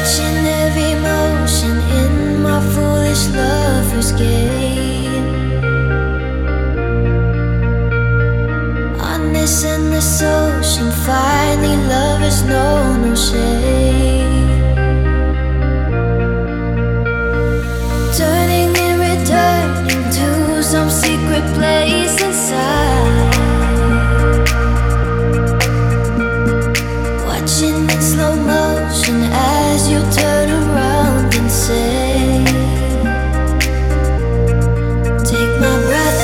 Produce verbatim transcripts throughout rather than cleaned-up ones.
Watching every motion in my foolish lover's game. On this endless ocean, finally lovers know no shame. Turning and returning to some secret place inside. Watching in slow motion as you turn around and say, take my breath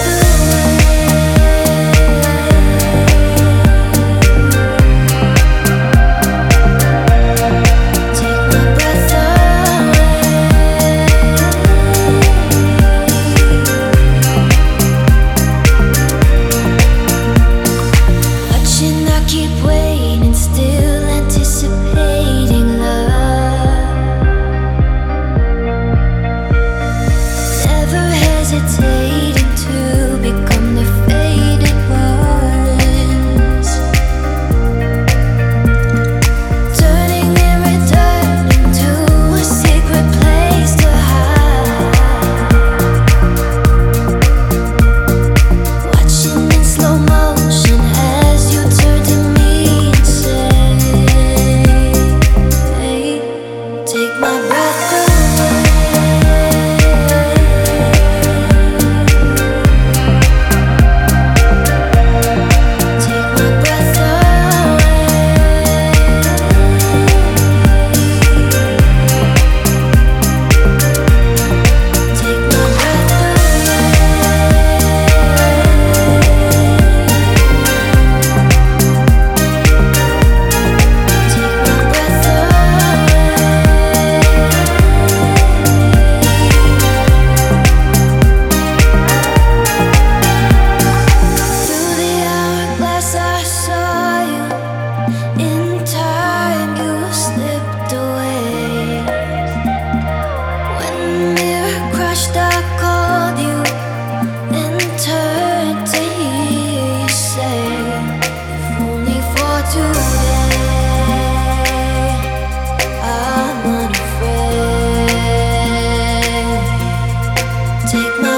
take my